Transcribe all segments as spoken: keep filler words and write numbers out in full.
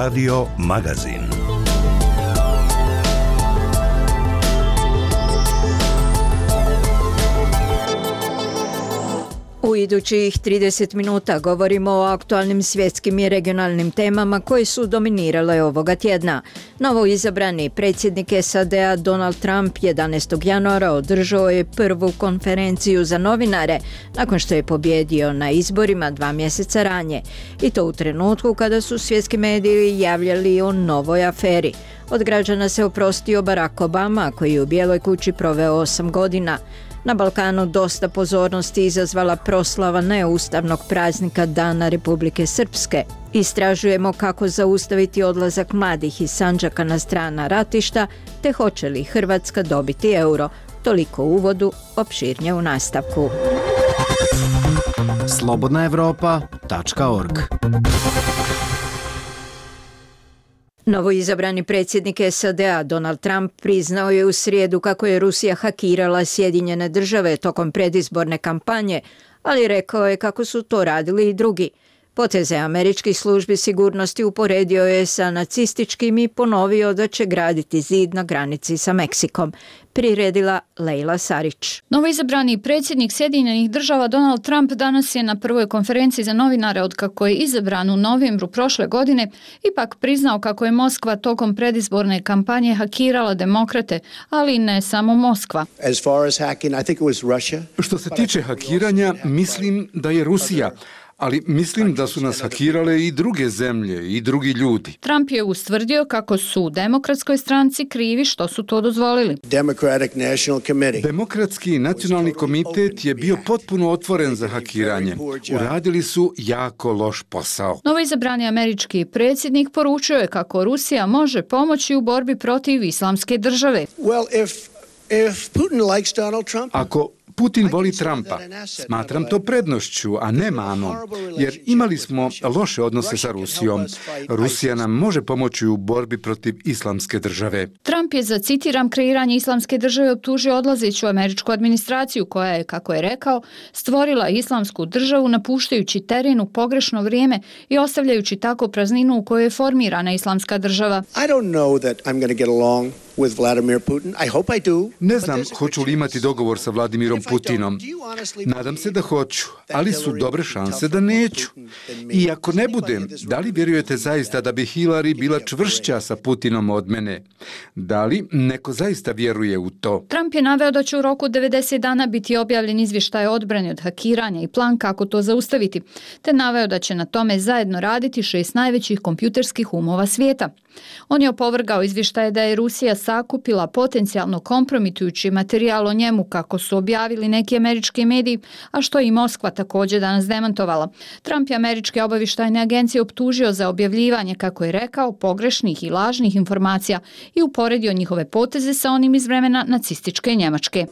Radio Magazin. U idućih trideset minuta govorimo o aktualnim svjetskim i regionalnim temama koje su dominirale ovoga tjedna. Novo izabrani predsjednik S A D-a Donald Trump jedanaestog januara održao je prvu konferenciju za novinare nakon što je pobjedio na izborima dva mjeseca ranije. I to u trenutku kada su svjetski mediji javljali o novoj aferi. Od građana se oprostio Barack Obama koji je u Bijeloj kući proveo osam godina. Na Balkanu dosta pozornosti izazvala proslava neustavnog praznika Dana Republike Srpske. Istražujemo kako zaustaviti odlazak mladih iz Sandžaka na strana ratišta, te hoće li Hrvatska dobiti euro. Toliko u uvodu, opširnije u nastavku. slobodna evropa tačka org. Novoizabrani predsjednik S A D-a Donald Trump priznao je u srijedu kako je Rusija hakirala Sjedinjene države tokom predizborne kampanje, ali rekao je kako su to radili i drugi. Poteze američkih službi sigurnosti uporedio je sa nacističkim i ponovio da će graditi zid na granici sa Meksikom. Priredila Lejla Sarić. Novoizabrani predsjednik Sjedinjenih država Donald Trump danas je na prvoj konferenciji za novinare od kako je izabran u novembru prošle godine ipak priznao kako je Moskva tokom predizborne kampanje hakirala demokrate, ali ne samo Moskva. Što se tiče hakiranja, mislim da je Rusija, ali mislim da su nas hakirale i druge zemlje i drugi ljudi. Trump je ustvrdio kako su u Demokratskoj stranci krivi što su to dozvolili. Demokratski nacionalni komitet je bio potpuno otvoren za hakiranje. Uradili su jako loš posao. Novoizabrani američki predsjednik poručio je kako Rusija može pomoći u borbi protiv islamske države. Ako Putin voli Trumpa, smatram to prednošću, a ne manom, jer imali smo loše odnose sa Rusijom. Rusija nam može pomoći u borbi protiv islamske države. Trump je za, citiram, kreiranje islamske države optužio odlazeću američku administraciju koja je, kako je rekao, stvorila islamsku državu napuštajući teren u pogrešno vrijeme i ostavljajući tako prazninu u kojoj je formirana islamska država. I don't know that I'm going to get along with Vladimir Putin. I hope I do. Ne znam hoću li imati dogovor sa Vladimirom Putinom. Nadam se da hoću, ali su dobre šanse da neću. I ako ne budem, da li vjerujete zaista da bi Hillary bila čvršća sa Putinom od mene? Da li neko zaista vjeruje u to? Trump je naveo da će u roku devedeset dana biti objavljen izvještaj o odbrani od hakiranja i plan kako to zaustaviti, te naveo da će na tome zajedno raditi šest najvećih kompjuterskih umova svijeta. On je opovrgao izvještaje da je Rusija sakupila potencijalno kompromitujući materijal o njemu kako su objavili neki američki mediji, a što je i Moskva također danas demantovala. Trump je američke obavještajne agencije optužio za objavljivanje, kako je rekao, pogrešnih i lažnih informacija i uporedio njihove poteze sa onim iz vremena nacističke Njemačke.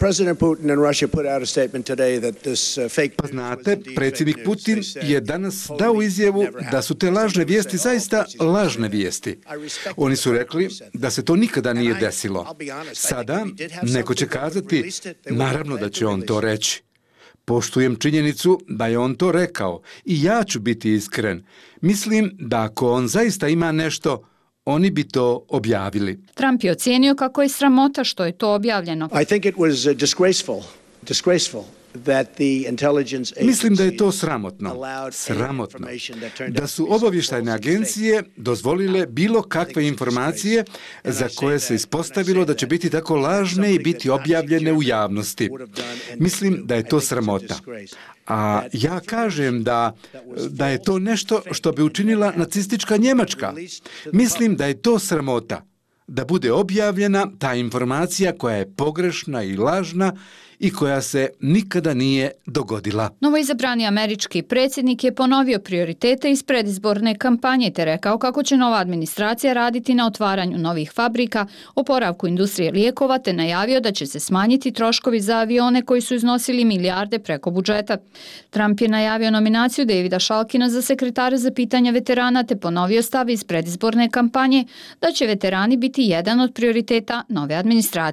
Pa znate, predsjednik Putin je danas dao izjavu da su te lažne vijesti zaista lažne vijesti. Oni su rekli da se to nikada nije desilo. Sada neko će kazati, naravno da će on to reći. Poštujem činjenicu da je on to rekao i ja ću biti iskren. Mislim da ako on zaista ima nešto, oni bi to objavili. Trump je ocijenio kako je sramota što je to objavljeno. I think it was disgraceful, disgraceful. Mislim da je to sramotno, sramotno, da su obavještajne agencije dozvolile bilo kakve informacije za koje se ispostavilo da će biti tako lažne i biti objavljene u javnosti. Mislim da je to sramota. A ja kažem da, da je to nešto što bi učinila nacistička Njemačka. Mislim da je to sramota. Da bude objavljena ta informacija koja je pogrešna i lažna i koja se nikada nije dogodila. Novoizabrani američki predsjednik je ponovio prioritete iz predizborne kampanje te rekao kako će nova administracija raditi na otvaranju novih fabrika, oporavku industrije lijekova te najavio da će se smanjiti troškovi za avione koji su iznosili milijarde preko budžeta. Trump je najavio nominaciju Davida Šalkina za sekretara za pitanja veterana te ponovio stav iz predizborne kampanje da će veterani biti jedan od prioriteta nove administracije.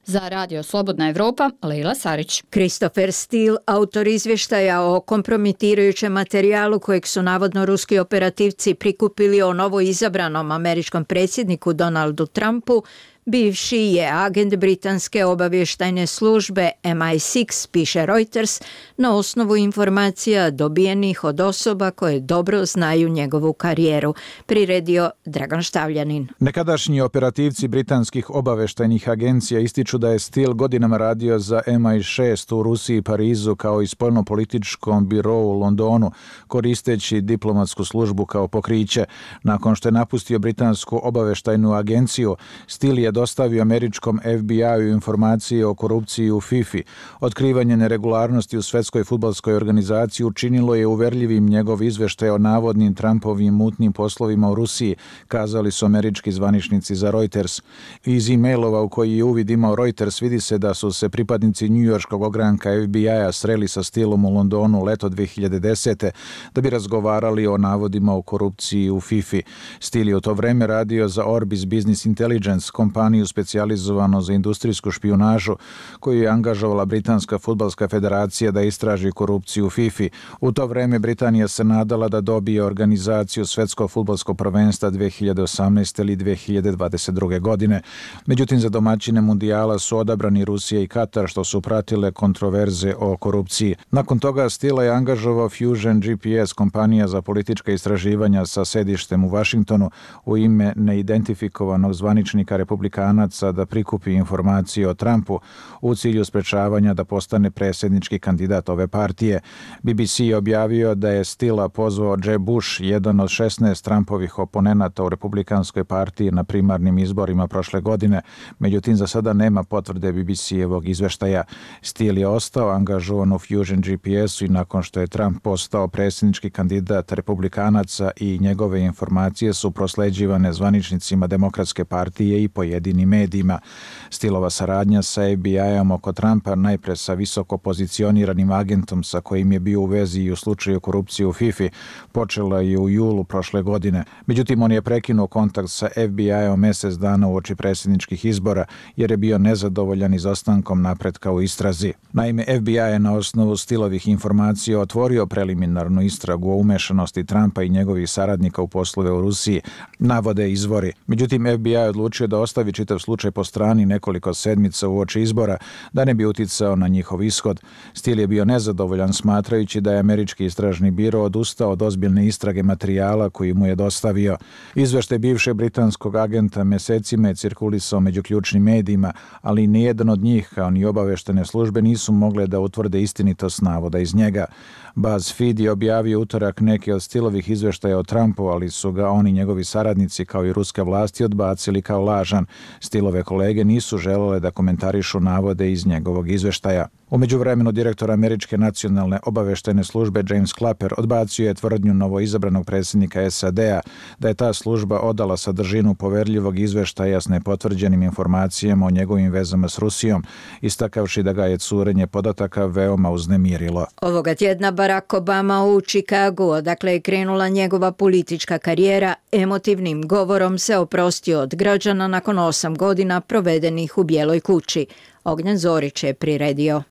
Za Radio Slobodna Evropa, Lejla Sarić. Christopher Steele, autor izvještaja o kompromitirajućem materijalu kojeg su navodno ruski operativci prikupili o novo izabranom američkom predsjedniku Donaldu Trumpu, bivši je agent britanske obavještajne službe M I šest, piše Reuters, na osnovu informacija dobijenih od osoba koje dobro znaju njegovu karijeru, priredio Dragan Štavljanin. Nekadašnji operativci britanskih obavještajnih agencija ističu da je Steele godinama radio za M I šest u Rusiji i Parizu kao i spoljnopolitičkom birou u Londonu, koristeći diplomatsku službu kao pokriće. Nakon što je napustio britansku obavještajnu agenciju, Steele je dostavio američkom F B I-u informacije o korupciji u FIFA. Otkrivanje neregularnosti u Svetskoj fudbalskoj organizaciji učinilo je uverljivim njegov izveštaj o navodnim Trumpovim mutnim poslovima u Rusiji, kazali su američki zvaničnici za Reuters. Iz e-mailova u koji je uvid imao Reuters vidi se da su se pripadnici njujorškog ogranka F B I-a sreli sa Steeleom u Londonu leto dve hiljade desete da bi razgovarali o navodima o korupciji u FIFA. Steele je u to vreme radio za Orbis Business Intelligence, kompaniju specijalizovano za industrijsku špijunažu koju je angažovala Britanska fudbalska federacija da istraži korupciju u FIFA. U to vreme Britanija se nadala da dobije organizaciju Svetskog fudbalskog prvenstva dve hiljade osamnaeste ili dve hiljade dvadeset druge. godine. Međutim, za domaćine mundijala su odabrani Rusija i Katar, što su pratile kontroverze o korupciji. Nakon toga Steele je angažovao Fusion G P S, kompanija za politička istraživanja sa sedištem u Vašingtonu, u ime neidentifikovanog zvaničnika republikanaca da prikupi informacije o Trumpu u cilju sprečavanja da postane predsjednički kandidat ove partije. B B C je objavio da je Steele pozvao Jeb Bush, jedan od šesnaest Trumpovih oponenata u republikanskoj partiji, na primarnim izborima prošle godine. Međutim, za sada nema potvrde B B C-evog izveštaja. Steele je ostao angažovan u Fusion G P S-u i nakon što je Trump postao predsjednički kandidat republikanaca i njegove informacije su prosleđivane zvaničnicima Demokratske partije i pojedinim medijima. Steelova saradnja sa F B I-om oko Trumpa, najpre sa visoko pozicioniranim agentom sa kojim je bio u vezi i u slučaju korupcije u FIFA, počela je u julu prošle godine. Međutim, on je prekinuo kontakt sa F B I-om mjesec dana uoči predsjedničkih izbora jer je bio nezadovoljan izostankom napretka u istrazi. Naime, F B I je na osnovu Steelovih informacija otvorio preliminarnu istragu o umešanosti Trumpa i njegovih saradnika u poslove u Rusiji, navode izvori. Međutim, F B I je odlučio da ostavi čitav slučaj po strani nekoliko sedmica uoči izbora, da ne bi uticao na njihov ishod. Steele je bio nezadovoljan smatrajući da je američki istražni biro odustao od ozbiljne istrage materijala koji mu je dostavio. Izveštaj bivšeg britanskog agenta mesecima je cirkulisao među ključnim medijima, ali nijedan od njih, kao ni obaveštene službe, nisu mogle da utvrde istinitost navoda iz njega. BuzzFeed je objavio utorak neke od Steelovih izveštaja o Trumpu, ali su ga oni njegovi saradnici kao i ruske vlasti odbacili kao lažan. Steelove kolege nisu želele da komentarišu navode iz njegovog izveštaja. U međuvremenu direktor američke nacionalne obavještajne službe James Clapper odbacio je tvrdnju novoizabranog predsjednika S A D-a da je ta služba odala sadržinu poverljivog izveštaja s nepotvrđenim informacijama o njegovim vezama s Rusijom, istakavši da ga je curenje podataka veoma uznemirilo. Ovoga tjedna Barack Obama u Chicagu, odakle je krenula njegova politička karijera, emotivnim govorom se oprostio od građana nakon osam godina provedenih u Bijeloj kući. Ognjen Zorić je priredio.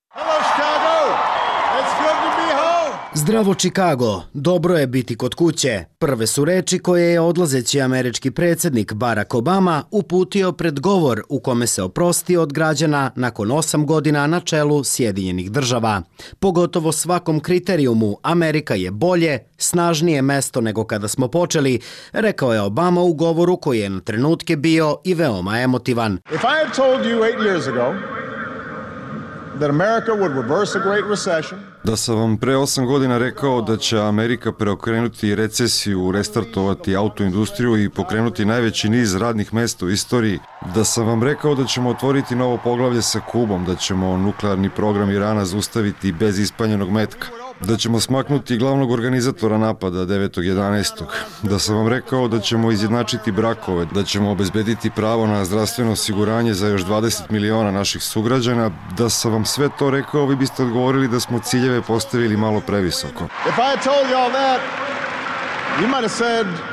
Zdravo Chicago, dobro je biti kod kuće. Prve su reči koje je odlazeći američki predsjednik Barack Obama uputio pred govor u kome se oprostio od građana nakon osam godina na čelu Sjedinjenih država. Pogotovo svakom kriterijumu Amerika je bolje, snažnije mesto nego kada smo počeli, rekao je Obama u govoru koji je na trenutke bio i veoma emotivan. If I had told you eight years ago that America would reverse a great recession, Da sam vam pre osam godina rekao da će Amerika preokrenuti recesiju, restartovati autoindustriju i pokrenuti najveći niz radnih mesta u istoriji, da sam vam rekao da ćemo otvoriti novo poglavlje sa Kubom, da ćemo nuklearni program Irana zaustaviti bez ispaljenog metka, da ćemo smaknuti glavnog organizatora napada devetog jedanaestog Da sam vam rekao da ćemo izjednačiti brakove, da ćemo obezbediti pravo na zdravstveno osiguranje za još dvadeset miliona naših sugrađana, da sam vam sve to rekao, vi biste odgovorili da smo ciljeve postavili malo previsoko. If I had told you all that, you might have said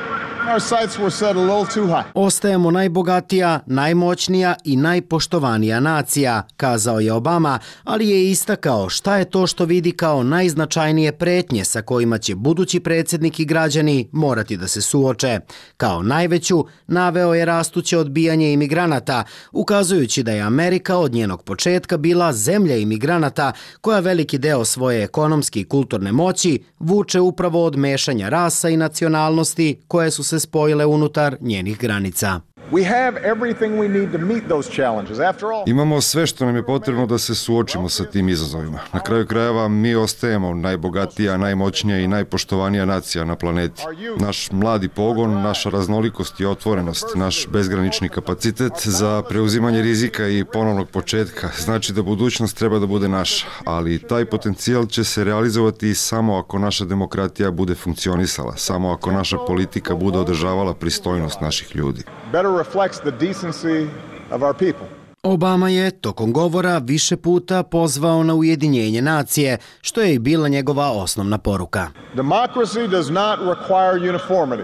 Our sights were set a little too high. Ostajemo najbogatija, najmoćnija i najpoštovanija nacija, kazao je Obama, ali je istakao šta je to što vidi kao najznačajnije pretnje sa kojima će budući predsjednik i građani morati da se suoče. Kao najveću naveo je rastuće odbijanje imigranata, ukazujući da je Amerika od njenog početka bila zemlja imigranata koja veliki deo svoje ekonomske i kulturne moći vuče upravo od mešanja rasa i nacionalnosti koje su se spojile unutar njenih granica. We have everything we need to meet those challenges. After all, Imamo sve što nam je potrebno da se suočimo sa tim izazovima. Na kraju krajeva mi ostajemo najbogatija, najmoćnija i najpoštovanija nacija na planeti. Naš mladi pogon, naša raznolikost i otvorenost, naš bezgranični kapacitet za preuzimanje rizika i ponovnog početka znači da budućnost treba da bude naša, ali taj potencijal će se realizovati samo ako naša demokratija bude funkcionisala, samo ako naša politika bude održavala pristojnost naših ljudi. better reflects the decency of our people. Obama je tokom govora više puta pozvao na ujedinjenje nacije, što je i bila njegova osnovna poruka. Democracy does not require uniformity.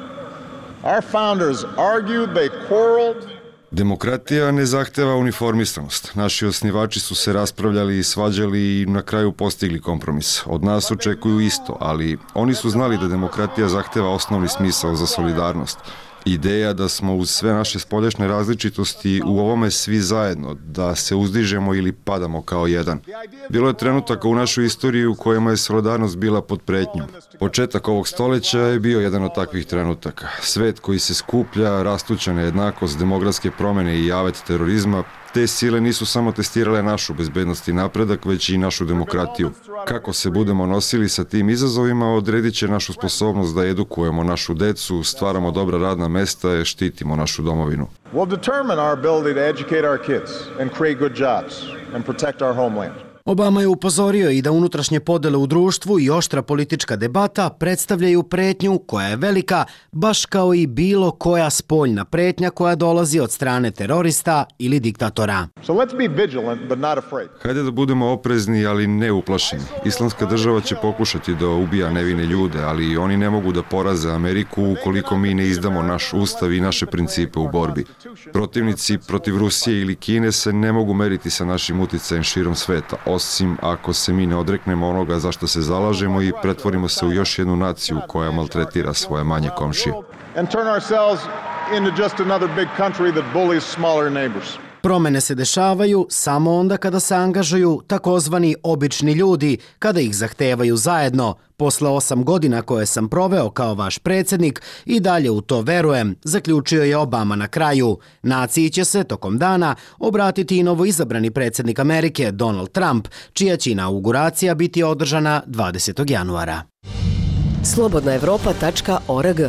Our founders argued, they quarreled. Demokratija ne zahteva uniformisanost. Naši osnivači su se raspravljali i svađali i na kraju postigli kompromis. Od nas očekuju isto, ali oni su znali da demokratija zahteva osnovni smisao za solidarnost. Ideja da smo uz sve naše spoljašnje različitosti u ovome svi zajedno, da se uzdižemo ili padamo kao jedan. Bilo je trenutaka u našoj istoriji u kojima je solidarnost bila pod pretnjom. Početak ovog stoljeća je bio jedan od takvih trenutaka. Svet koji se skuplja, rastuća nejednakost, demografske promjene i javet terorizma, te sile nisu samo testirale našu bezbednost i napredak, već i našu demokratiju. Kako se budemo nosili sa tim izazovima, odredit će našu sposobnost da edukujemo našu decu, stvaramo dobra radna mesta i štitimo našu domovinu. Will determine our ability to educate our kids and create good jobs and protect our homeland. Obama je upozorio i da unutrašnje podele u društvu i oštra politička debata predstavljaju pretnju koja je velika, baš kao i bilo koja spoljna pretnja koja dolazi od strane terorista ili diktatora. So let's be vigilant but not afraid. Hajde da budemo oprezni, ali ne uplašeni. Islamska država će pokušati da ubija nevine ljude, ali oni ne mogu da poraze Ameriku ukoliko mi ne izdamo naš ustav i naše principe u borbi. Protivnici protiv Rusije ili Kine se ne mogu meriti sa našim uticajem širom sveta, osim ako se mi ne odreknemo onoga za što se zalažemo i pretvorimo se u još jednu naciju koja maltretira svoje manje komšije. And turn ourselves into just another big country that bullies smaller neighbors. Promene se dešavaju samo onda kada se angažuju takozvani obični ljudi, kada ih zahtevaju zajedno. Posle osam godina koje sam proveo kao vaš predsjednik i dalje u to verujem, zaključio je Obama na kraju. Naciji će se tokom dana obratiti i novoizabrani predsjednik Amerike Donald Trump, čija će inauguracija biti održana dvadesetog januara. slobodna evropa tačka org.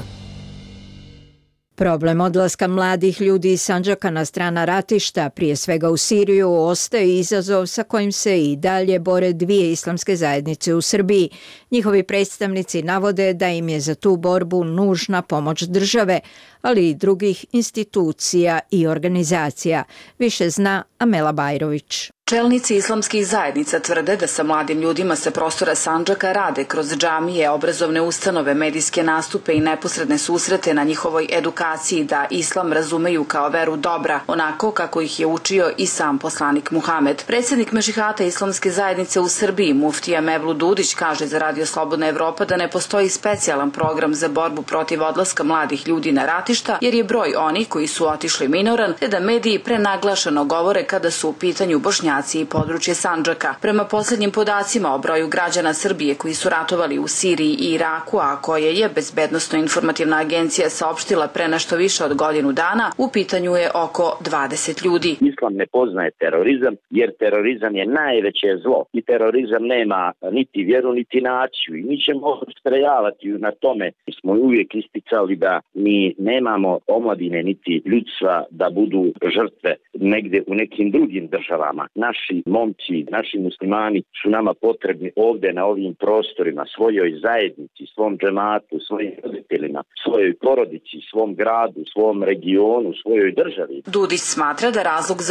Problem odlaska mladih ljudi iz Sandžaka na strana ratišta, prije svega u Siriju, ostaje izazov sa kojim se i dalje bore dvije islamske zajednice u Srbiji. Njihovi predstavnici navode da im je za tu borbu nužna pomoć države, ali i drugih institucija i organizacija. Više zna Amela Bajrović. Čelnici islamskih zajednica tvrde da sa mladim ljudima sa prostora Sandžaka rade kroz džamije, obrazovne ustanove, medijske nastupe i neposredne susrete na njihovoj edukaciji da islam razumeju kao veru dobra, onako kako ih je učio i sam poslanik Muhamed. Predsjednik Mešihata islamske zajednice u Srbiji, muftija Mevlut Dudić, kaže za Radio Slobodna Evropa da ne postoji specijalan program za borbu protiv odlaska mladih ljudi na ratišta, jer je broj onih koji su otišli minoran, te da mediji prenaglašeno govore kada su u pitanju Bošnjaci i područje Sandžaka. Prema posljednjim podacima o broju građana Srbije koji su ratovali u Siriji i Iraku, a koje je Bezbednosno-informativna agencija saopštila pre nešto više od godinu dana, u pitanju je oko dvadeset ljudi. Islam ne poznaje terorizam, jer terorizam je najveće zlo i terorizam nema niti vjeru niti naciju i mi ćemo ustrajavati na tome. Mi smo uvijek isticali da mi nemamo omladine niti ljudstva da budu žrtve negdje u nekim drugim državama. Naši momci, naši muslimani su nama potrebni ovdje na ovim prostorima, svojoj zajednici, svom džematu, svojim roditeljima, svojoj porodici, svom gradu, svom regionu, svojoj državi. Dudić smatra da razlog za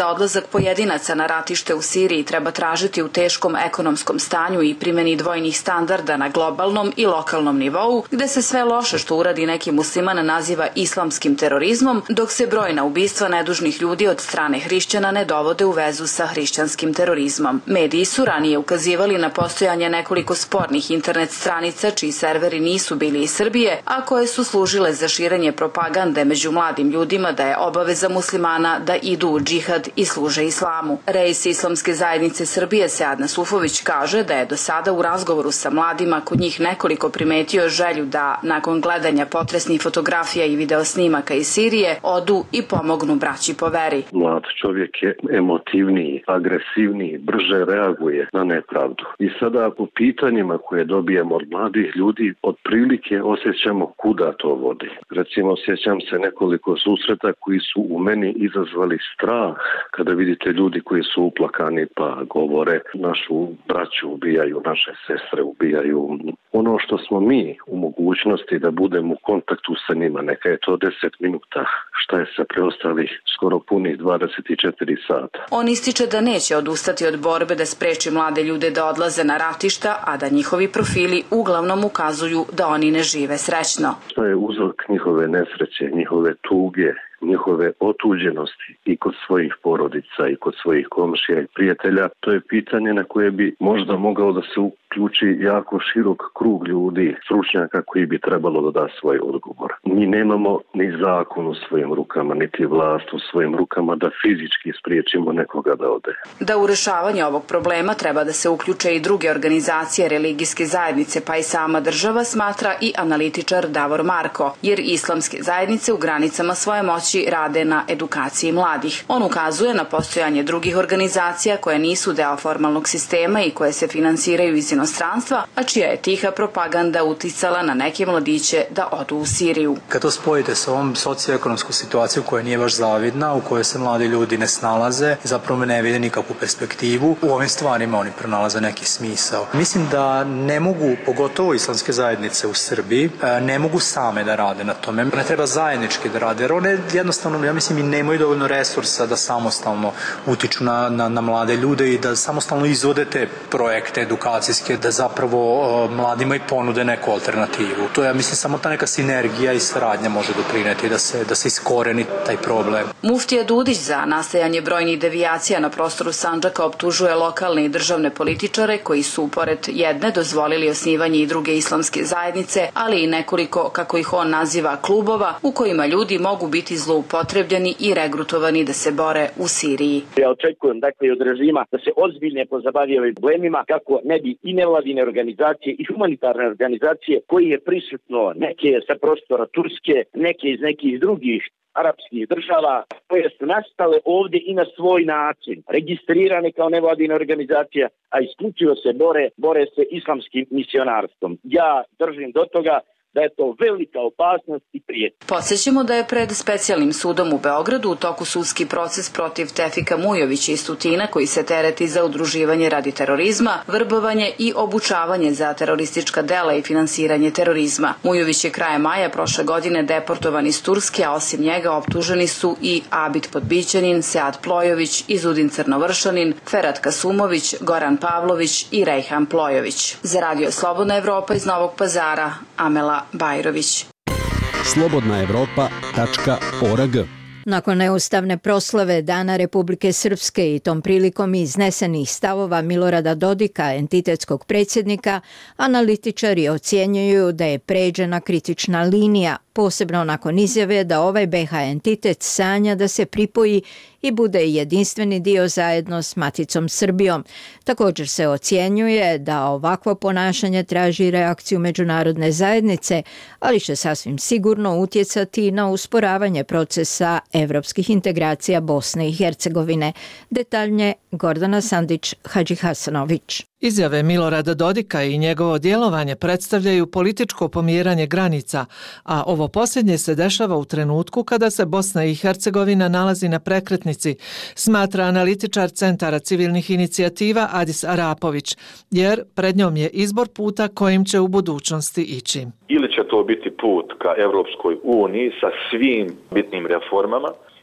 da odlazak pojedinaca na ratište u Siriji treba tražiti u teškom ekonomskom stanju i primjeni dvojnih standarda na globalnom i lokalnom nivou, gde se sve loše što uradi neki musliman naziva islamskim terorizmom, dok se brojna ubistva nedužnih ljudi od strane hrišćana ne dovode u vezu sa hrišćanskim terorizmom. Mediji su ranije ukazivali na postojanje nekoliko spornih internet stranica čiji serveri nisu bili iz Srbije, a koje su služile za širenje propagande među mladim ljudima da je obaveza muslimana da idu u džihad i služe islamu. Reis Islamske zajednice Srbije Sead Nasufović kaže da je do sada u razgovoru sa mladima kod njih nekoliko primetio želju da, nakon gledanja potresnih fotografija i videosnimaka iz Sirije, odu i pomognu braći po veri. Mlad čovjek je emotivniji, agresivniji, brže reaguje na nepravdu. I sada po pitanjima koje dobijemo od mladih ljudi, otprilike osjećamo kuda to vodi. Recimo, osjećam se nekoliko susreta koji su u meni izazvali strah kada vidite ljudi koji su uplakani pa govore našu braću ubijaju, naše sestre ubijaju. Ono što smo mi u mogućnosti da budemo u kontaktu sa njima, neka je to deset minuta, šta je sa preostalih skoro punih dvadeset četiri sata. On ističe da neće odustati od borbe da spreči mlade ljude da odlaze na ratišta, a da njihovi profili uglavnom ukazuju da oni ne žive srećno. Šta je uzrok njihove nesreće, njihove tuge, njihove otuđenosti i kod svojih porodica i kod svojih komšija i prijatelja, to je pitanje na koje bi možda mogao da se uključi jako širok krug ljudi, stručnjaka koji bi trebalo da da svoj odgovor. Mi nemamo ni zakon u svojim rukama, niti vlast u svojim rukama da fizički spriječimo nekoga da ode. Da u rešavanje ovog problema treba da se uključe i druge organizacije religijske zajednice, pa i sama država, smatra i analitičar Davor Marko, jer islamske zajednice u granicama svoje moći rade na edukaciji mladih. On ukazuje na postojanje drugih organizacija koje nisu deo formalnog sistema i koje se finansiraju iz inostranstva, a čija je tiha propaganda uticala na neke mladiće da odu u Siriju. Kad to spojite sa ovom socioekonomskom situacijom koja nije baš zavidna, u kojoj se mladi ljudi ne snalaze, zapravo ne vide nikakvu perspektivu, u ovim stvarima oni pronalaze neki smisao. Mislim da ne mogu, pogotovo islamske zajednice u Srbiji, ne mogu same da rade na tome. Ne treba zajednički da rade, jer one jednostavno, ja mislim, i nemaju dovoljno resursa da samostalno utiču na, na, na mlade ljude i da samostalno izvode te projekte edukacijske, da zapravo o, mladima i ponude neku alternativu. To je, ja mislim, samo ta neka sinergija i saradnja može doprineti da se, da se iskoreni taj problem. Muftija Dudić za nastajanje brojnih devijacija na prostoru Sandžaka optužuje lokalne i državne političare koji su, pored jedne, dozvolili osnivanje i druge islamske zajednice, ali i nekoliko, kako ih on naziva, klubova u kojima ljudi mogu biti zloupotrebljeni i regrutovani da se bore u Siriji. Ja očekujem, dakle, od režima da se ozbiljne pozabavi ovim problemima, kako ne bi i nevladine organizacije i humanitarne organizacije koji je prisutno, neke sa prostora Turske, neke iz nekih drugih arapskih država, koje su nastale ovdje i na svoj način, registrirane kao nevladine organizacije, a isključivo se bore, bore se islamskim misionarstvom. Ja držim do toga da je to velika opasnost i prijetnja. Podsjećamo da je pred specijalnim sudom u Beogradu u toku sudski proces protiv Tefika Mujovića iz Tutina, koji se tereti za udruživanje radi terorizma, vrbovanje i obučavanje za teroristička dela i finansiranje terorizma. Mujović je krajem maja prošle godine deportovan iz Turske, a osim njega optuženi su i Abid Podbićanin, Sead Plojović, Izudin Crnovršanin, Ferhat Kasumović, Goran Pavlović i Rejhan Plojović. Za Radio Slobodna Evropa iz Novog Pazara, Amela Bajrović. slobodna evropa tačka org. Nakon neustavne proslave Dana Republike Srpske i tom prilikom iznesenih stavova Milorada Dodika, entitetskog predsjednika, analitičari ocjenjuju da je pređena kritična linija, posebno nakon izjave da ovaj be ha entitet sanja da se pripoji i bude jedinstveni dio zajedno s Maticom Srbijom. Također se ocjenjuje da ovakvo ponašanje traži reakciju međunarodne zajednice, ali će sasvim sigurno utjecati na usporavanje procesa evropskih integracija Bosne i Hercegovine. Detaljnje Gordana Sandić-Hadžihasanović. Izjave Milorada Dodika i njegovo djelovanje predstavljaju političko pomjeranje granica, a ovo posljednje se dešava u trenutku kada se Bosna i Hercegovina nalazi na prekretnici, smatra analitičar Centara civilnih inicijativa Adis Arapović, jer pred njom je izbor puta kojim će u budućnosti ići. Ili će to biti put ka Evropskoj uniji sa svim bitnim reformama,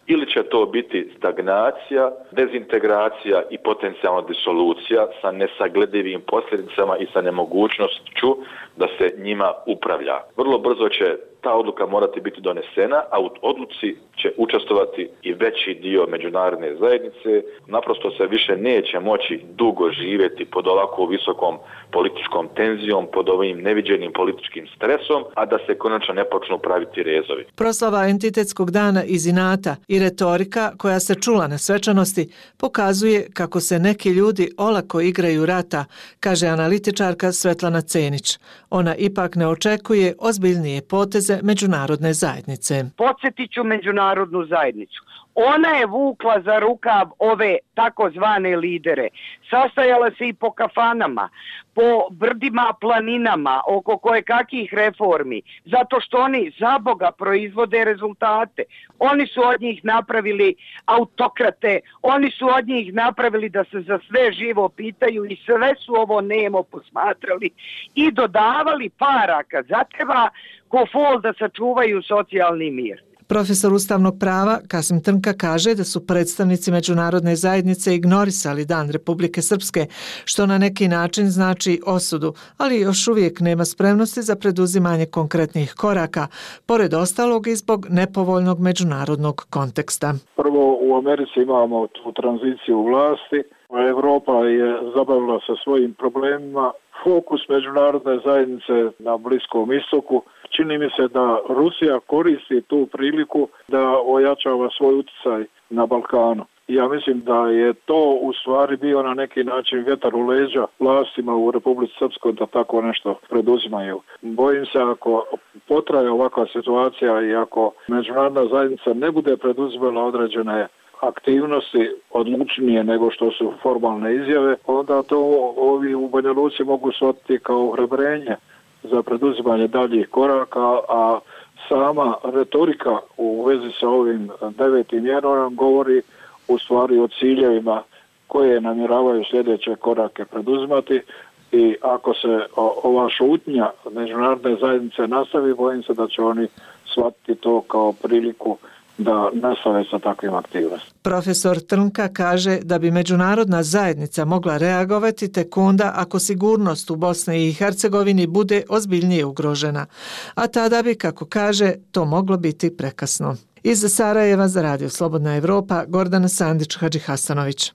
ili će to biti stagnacija, dezintegracija i potencijalna disolucija sa nesagledivim posljedicama i sa nemogućnošću da se njima upravlja. Vrlo brzo će ta odluka morati biti donesena, a u odluci će učestvovati i veći dio međunarodne zajednice. Naprosto se više neće moći dugo živjeti pod ovako visokom političkom tenzijom, pod ovim neviđenim političkim stresom, a da se konačno ne počnu praviti rezovi. Proslava entitetskog dana iz inata i retorika koja se čula na svečanosti pokazuje kako se neki ljudi olako igraju rata, kaže analitičarka Svetlana Cenić. Ona ipak ne očekuje ozbiljnije poteze međunarodne zajednice. Podsjetit ću međunarodnu zajednicu. Ona je vukla za rukav ove takozvane lidere. Sastajala se i po kafanama, po brdima, planinama, oko koje kakih reformi, zato što oni za Boga proizvode rezultate. Oni su od njih napravili autokrate, oni su od njih napravili da se za sve živo pitaju i sve su ovo nemo posmatrali i dodavali para kad zatreba ko fol da sačuvaju socijalni mir. Profesor ustavnog prava Kasim Trnka kaže da su predstavnici međunarodne zajednice ignorisali Dan Republike Srpske, što na neki način znači osudu, ali još uvijek nema spremnosti za preduzimanje konkretnih koraka, pored ostalog i zbog nepovoljnog međunarodnog konteksta. Prvo, u Americi imamo tu tranziciju vlasti, a Evropa je zabavila sa svojim problemima. Fokus međunarodne zajednice na Bliskom istoku, čini mi se da Rusija koristi tu priliku da ojačava svoj utjecaj na Balkanu. Ja mislim da je to u stvari bio na neki način vjetar u leđa vlastima u Republici Srpskoj da tako nešto preduzimaju. Bojim se ako potraje ovakva situacija i ako međunarodna zajednica ne bude preduzimala određene aktivnosti odlučnije nego što su formalne izjave, onda to ovi u Banja Luci mogu shvatiti kao ohrebrenje za preduzimanje daljih koraka, a sama retorika u vezi sa ovim devetim mjerom govori u stvari o ciljevima koje namjeravaju sljedeće korake preduzimati i ako se ova šutnja međunarodne zajednice nastavi, bojim se da će oni shvatiti to kao priliku da nastave sa takvim aktivnostima. Profesor Trnka kaže da bi međunarodna zajednica mogla reagovati tek onda ako sigurnost u Bosni i Hercegovini bude ozbiljnije ugrožena, a tada bi, kako kaže, to moglo biti prekasno. Iz Sarajeva za Radio Slobodna Evropa, Gordana Sandić, Hadži Hasanović.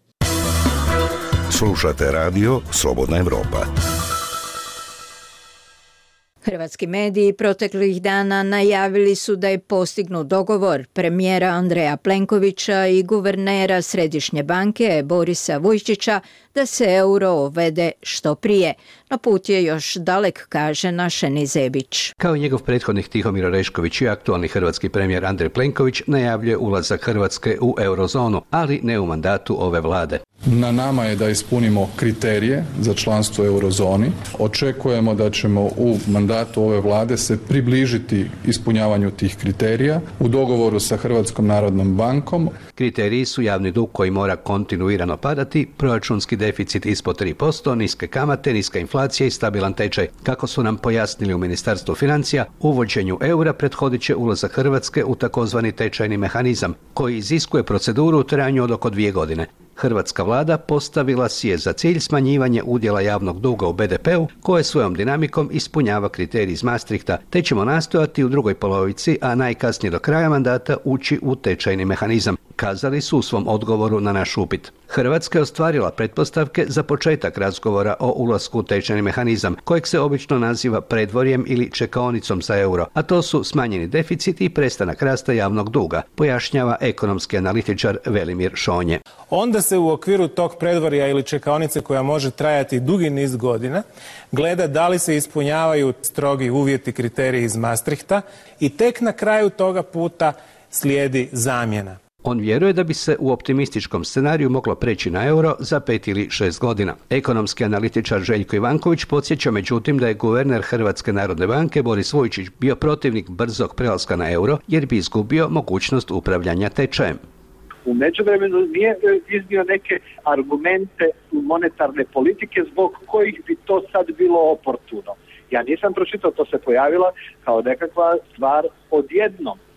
Slušate Radio Slobodna Evropa. Hrvatski mediji proteklih dana najavili su da je postignut dogovor premijera Andreja Plenkovića i guvernera Središnje banke Borisa Vujčića da se euro uvede što prije. No put je još dalek, kaže Našeni Zebić. Kao i njegov prethodnik Tihomir Orešković i aktualni hrvatski premijer Andrej Plenković najavljuje ulazak Hrvatske u eurozonu, ali ne u mandatu ove vlade. Na nama je da ispunimo kriterije za članstvo u eurozoni. Očekujemo da ćemo u mandatu ove vlade se približiti ispunjavanju tih kriterija u dogovoru sa Hrvatskom narodnom bankom. Kriteriji su javni dug koji mora kontinuirano padati, proračunski deficit ispod tri posto, niske kamate, niska inflacija i stabilan tečaj. Kako su nam pojasnili u Ministarstvu financija, uvođenju eura prethodit će ulazak Hrvatske u takozvani tečajni mehanizam, koji iziskuje proceduru u trajanju od oko dvije godine. Hrvatska vlada postavila si je za cilj smanjivanje udjela javnog duga u be de peu, koje svojom dinamikom ispunjava kriterij iz Maastrichta, te ćemo nastojati u drugoj polovici, a najkasnije do kraja mandata, ući u tečajni mehanizam, kazali su u svom odgovoru na naš upit. Hrvatska je ostvarila pretpostavke za početak razgovora o ulasku u tečajni mehanizam, kojeg se obično naziva predvorjem ili čekaonicom za euro, a to su smanjeni deficit i prestanak rasta javnog duga, pojašnjava ekonomski analitičar Velimir Šonje. Onda se u okviru tog predvorja ili čekaonice koja može trajati dugi niz godina gleda da li se ispunjavaju strogi uvjeti, kriteriji iz Maastrichta i tek na kraju toga puta slijedi zamjena. On vjeruje da bi se u optimističkom scenariju moglo preći na euro za pet ili šest godina. Ekonomski analitičar Željko Ivanković podsjeća međutim da je guverner Hrvatske narodne banke Boris Vujčić bio protivnik brzog prelaska na euro jer bi izgubio mogućnost upravljanja tečajem. U međuvremenu nije iznio neke argumente monetarne politike zbog kojih bi to sad bilo oportuno. Ja nisam pročitao, to se pojavila kao nekakva stvar odjednom.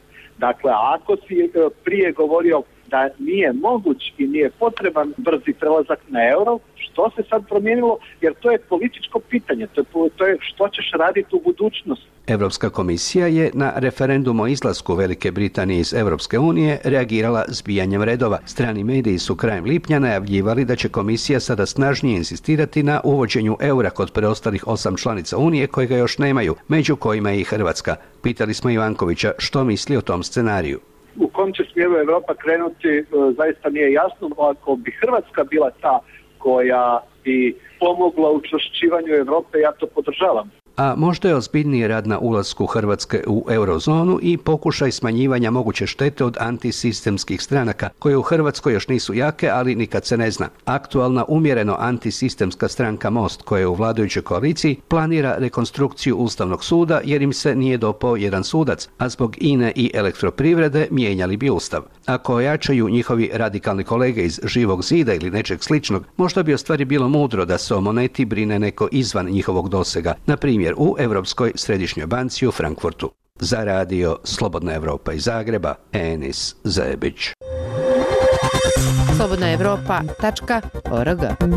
Dakle, ako si prije govorio da nije moguć i nije potreban brzi prelazak na euro, što se sad promijenilo? Jer to je političko pitanje, to je, to je što ćeš raditi u budućnosti. Europska komisija je na referendum o izlasku Velike Britanije iz Europske unije reagirala zbijanjem redova. Strani mediji su krajem lipnja najavljivali da će komisija sada snažnije insistirati na uvođenju eura kod preostalih osam članica unije koje ga još nemaju, među kojima je i Hrvatska. Pitali smo Ivankovića što misli o tom scenariju. U kom će smjeru Europa krenuti, zaista nije jasno. Ako bi Hrvatska bila ta koja bi pomogla u učvršćivanju Europe, ja to podržavam. A možda je ozbiljniji rad na ulasku Hrvatske u eurozonu i pokušaj smanjivanja moguće štete od antisistemskih stranaka, koje u Hrvatskoj još nisu jake, ali nikad se ne zna. Aktualna umjereno antisistemska stranka Most, koja je u vladajućoj koaliciji, planira rekonstrukciju Ustavnog suda jer im se nije dopao jedan sudac, a zbog I N E i elektroprivrede mijenjali bi Ustav. Ako ojačaju njihovi radikalni kolege iz Živog zida ili nečeg sličnog, možda bi ostvari bilo mudro da se o moneti brine neko izvan njihovog dosega, na primjer u Europskoj središnjoj banci u Frankfurtu. Za radio Slobodna Evropa iz Zagreba, Enis Zebić. slobodna evropa tačka org.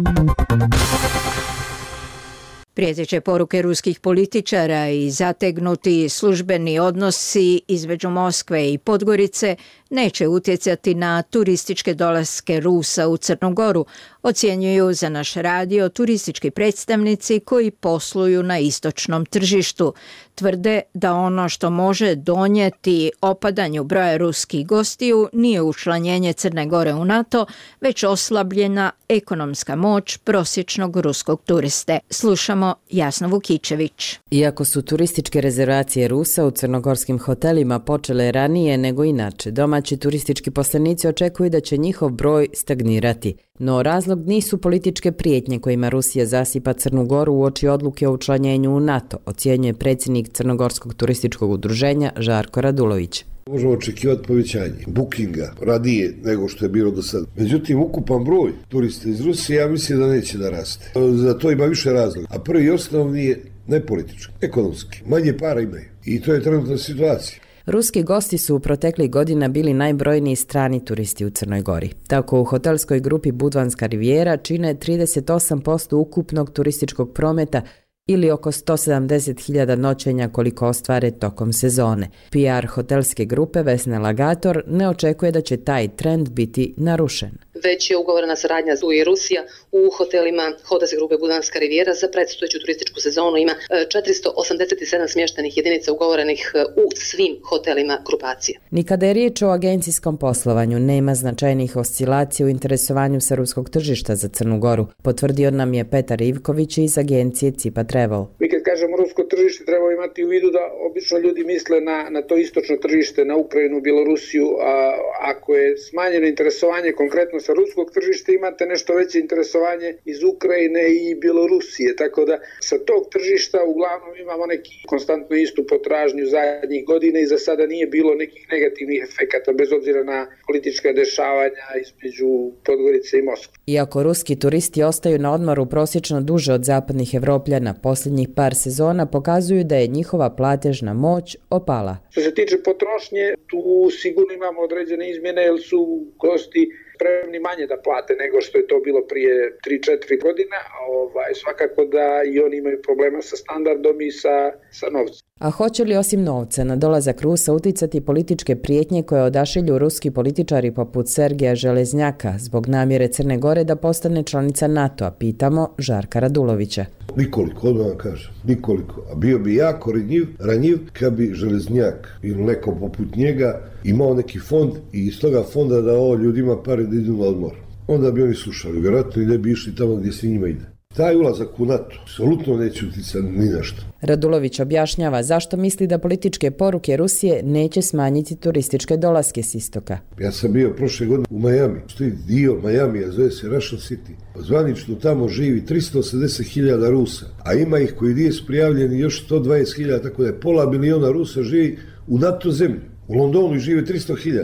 Prijeteće poruke ruskih političara i zategnuti službeni odnosi između Moskve i Podgorice neće utjecati na turističke dolaske Rusa u Crnu Goru, ocjenjuju za naš radio turistički predstavnici koji posluju na istočnom tržištu. Tvrde da ono što može donijeti opadanju broja ruskih gostiju nije učlanjenje Crne Gore u NATO, već oslabljena ekonomska moć prosječnog ruskog turiste. Slušamo Jasnu Vukičević. Iako su turističke rezervacije Rusa u crnogorskim hotelima počele ranije nego inače, domaći turistički poslanici očekuju da će njihov broj stagnirati. No razlog nisu političke prijetnje kojima Rusija zasipa Crnu Goru uoči odluke o učlanjenju u NATO, ocjenjuje predsjednik Crnogorskog turističkog udruženja Žarko Radulović. Možemo očekivati povećanje bookinga radije nego što je bilo do sada. Međutim, ukupan broj turista iz Rusije, ja mislim da neće da raste. Za to ima više razloga. A prvi i osnovni je ne politički, ekonomski. Manje para imaju. I to je trenutna situacija. Ruski gosti su u proteklih godina bili najbrojniji strani turisti u Crnoj Gori. Tako u hotelskoj grupi Budvanska rivijera čine trideset osam posto ukupnog turističkog prometa ili oko sto sedamdeset hiljada noćenja koliko ostvare tokom sezone. P R hotelske grupe Vesna Lagator ne očekuje da će taj trend biti narušen. Već je ugovorena saradnja tu i Rusija u hotelima hotelske grupe Budanska rivijera za predstojeću turističku sezonu ima četiristo osamdeset sedam smještajnih jedinica ugovorenih u svim hotelima grupacije. Ni kada je riječ o agencijskom poslovanju, nema značajnih oscilacija u interesovanju sa ruskog tržišta za Crnu Goru, potvrdio nam je Petar Ivković iz agencije Cipa Travel. Mi kad kažemo rusko tržište treba imati u vidu da obično ljudi misle na, na to istočno tržište, na Ukrajinu, Bjelorusiju, a ako je smanjeno interesovanje konkretno sa ruskog tržišta, imate nešto veće interesovanje iz Ukrajine i Bjelorusije, tako da sa tog tržišta uglavnom imamo neki konstantno istu potražnju zadnjih godina i za sada nije bilo nekih negativnih efekata bez obzira na politička dešavanja između Podgorice i Moskve. Iako ruski turisti ostaju na odmoru prosječno duže od zapadnih Evropljana, posljednjih par sezona pokazuju da je njihova platežna moć opala. Što se tiče potrošnje, tu sigurno imamo određene izmjene jer su gosti spremni manje da plate nego što je to bilo prije tri četiri godina, a ovaj, svakako da i oni imaju problema sa standardom i sa, sa novcem. A hoće li osim novca na dolazak Rusa uticati političke prijetnje koje odašilju ruski političari poput Sergeja Železnjaka zbog namjere Crne Gore da postane članica NATO-a, pitamo Žarka Radulovića. Nikoliko, odmah vam kažem, nikoliko. A bio bi jako ranjiv, ranjiv kad bi Železnjak ili neko poput njega imao neki fond i iz toga fonda dao ljudima pare da idu na odmor. Onda bi oni slušali, vjerojatno i ne bi išli tamo gdje se njima ide. Taj ulazak u NATO apsolutno neće uticati ni na što. Radulović objašnjava zašto misli da političke poruke Rusije neće smanjiti turističke dolaske s istoka. Ja sam bio prošle godine u Miami, stoji dio Miamija, zove se Russian City. Zvanično tamo živi tristo osamdeset hiljada Rusa, a ima ih koji nije prijavljeni još sto dvadeset hiljada, tako da je pola miliona Rusa živi u NATO zemlji. U Londonu žive tristo hiljada.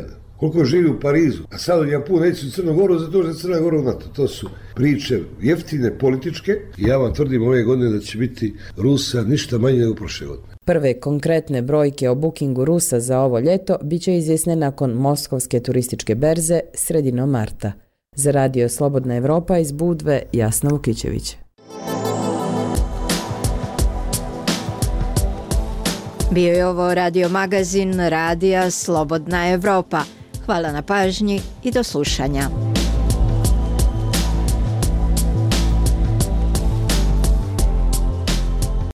koliko živi u Parizu, a sad odjedan put neće u Crnu Goru zato što je Crna Gora u NATO. To su priče jeftine, političke i ja vam tvrdim ove godine da će biti Rusa ništa manje nego prošle godine. Prve konkretne brojke o bookingu Rusa za ovo ljeto bit će izvjesne nakon Moskovske turističke berze sredinom marta. Za radio Slobodna Evropa iz Budve, Jasna Vukićević. Bio je ovo radio magazin Radija Slobodna Evropa. Hvala na pažnji i do slušanja.